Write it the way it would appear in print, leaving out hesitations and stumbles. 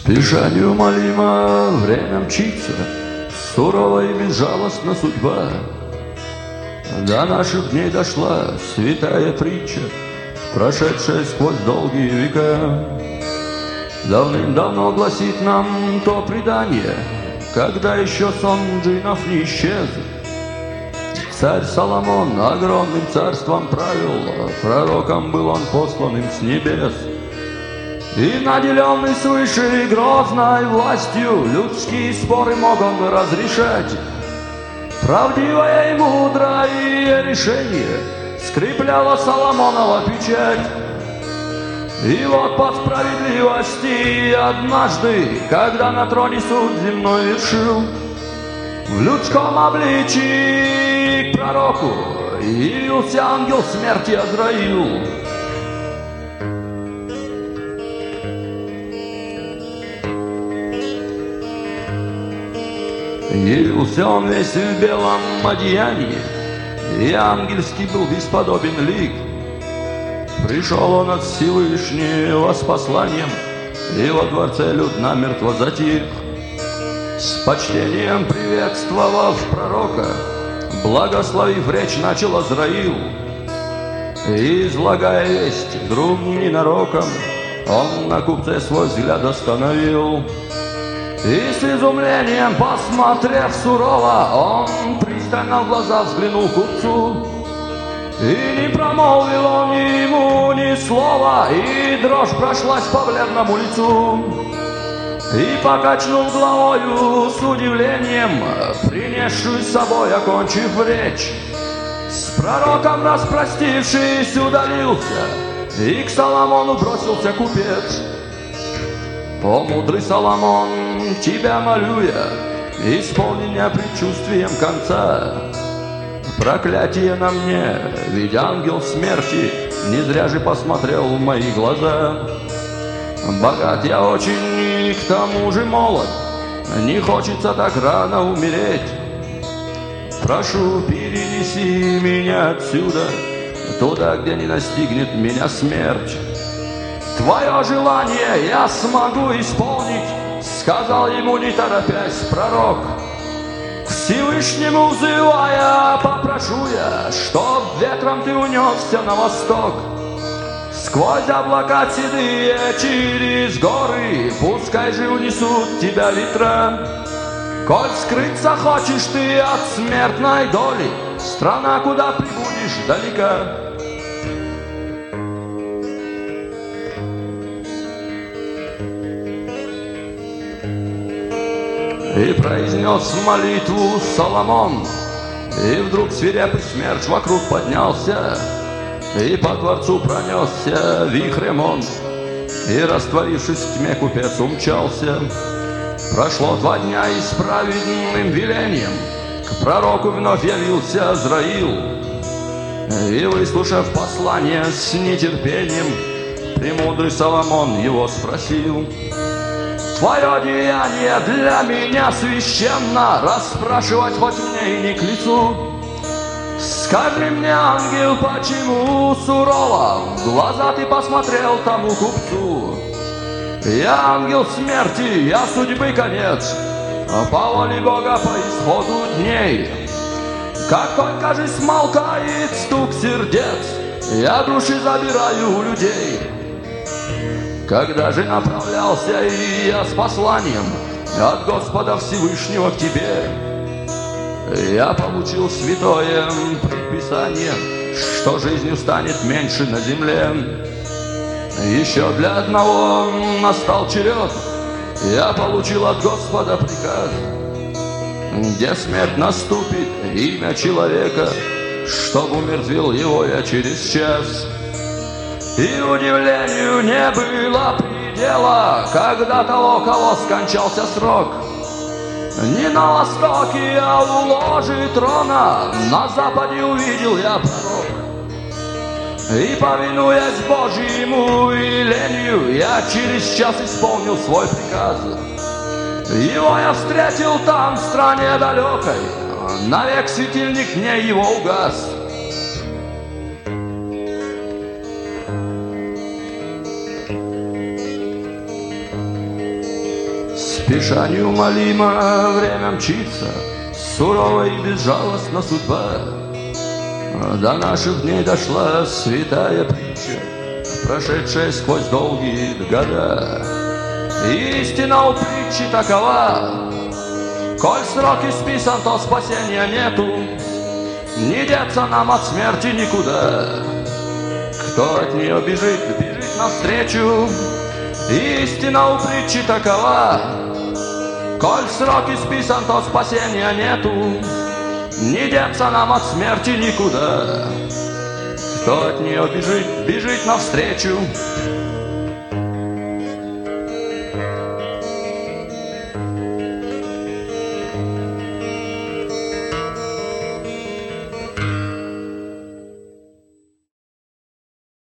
Спеша неумолимо время мчится, сурова и безжалостна судьба. До наших дней дошла святая притча, прошедшая сквозь долгие века. Давным-давно гласит нам то предание, когда еще сон джиннов не исчез. Царь Соломон огромным царством правил, пророком был он посланным с небес. И наделенный свыше грозной властью, людские споры мог он разрешать. Правдивое и мудрое решение скрепляло Соломонова печать. И вот по справедливости однажды, когда на троне суд земной вершил, в людском обличии к пророку явился ангел смерти Азраил. Явился он весь в белом одеянии, и ангельский был бесподобен лик. Пришел он от Всевышнего с посланием, и во дворце люд намертво затих. С почтением приветствовав пророка, благословив речь, начал Азраил. И, излагая весть, вдруг ненароком он на купце свой взгляд остановил. И с изумлением, посмотрев сурово, он пристально в глаза взглянул купцу. И не промолвил он ему ни слова, и дрожь прошлась по бледному лицу. И покачнул головою с удивлением, принесшую с собой, окончив речь. С пророком распростившись, удалился, и к Соломону бросился купец. О, мудрый Соломон, тебя молю я, исполни меня предчувствием конца. Проклятие на мне, ведь ангел смерти не зря же посмотрел в мои глаза. Богат я очень и к тому же молод, не хочется так рано умереть. Прошу, перенеси меня отсюда, туда, где не настигнет меня смерть. Твое желание я смогу исполнить, сказал ему, не торопясь, пророк. К Всевышнему взывая, попрошу я, чтоб ветром ты унесся на восток. Сквозь облака седые, через горы, пускай же унесут тебя ветра. Коль скрыться хочешь ты от смертной доли, страна, куда прибудешь, далека. И произнес молитву Соломон, и вдруг свирепый смерч вокруг поднялся, и по дворцу пронесся вихрем он, и, растворившись в тьме, купец умчался. Прошло 2 дня, и с праведным велением к пророку вновь явился Азраил. И, выслушав послание с нетерпением, премудрый Соломон его спросил: твое деяние для меня священно, расспрашивать хоть мне и не к лицу. Скажи мне, ангел, почему сурово в глаза ты посмотрел тому купцу? Я ангел смерти, я судьбы конец, по воле Бога по исходу дней. Как только же смолкает стук сердец, я души забираю у людей. Когда же направлялся и я с посланием от Господа Всевышнего к тебе, я получил святое предписание, что жизнью станет меньше на земле. Еще для одного настал черед, я получил от Господа приказ, где смерть наступит, имя человека, чтоб умертвил его я через час. И удивлению не было предела, когда того, кого скончался срок. Не на востоке, а у ложи трона, на западе увидел я пророк. И, повинуясь Божьему велению, я через час исполнил свой приказ. Его я встретил там, в стране далекой, навек светильник мне его угас. Спеша неумолимо время мчится, сурово и безжалостна судьба. До наших дней дошла святая притча, прошедшая сквозь долгие года. Истина у притчи такова: коль срок исписан, то спасения нету, не деться нам от смерти никуда. Кто от нее бежит, бежит навстречу. Истина у притчи такова: коль срок исписан, то спасения нету, не деться нам от смерти никуда. Кто от нее бежит, бежит навстречу.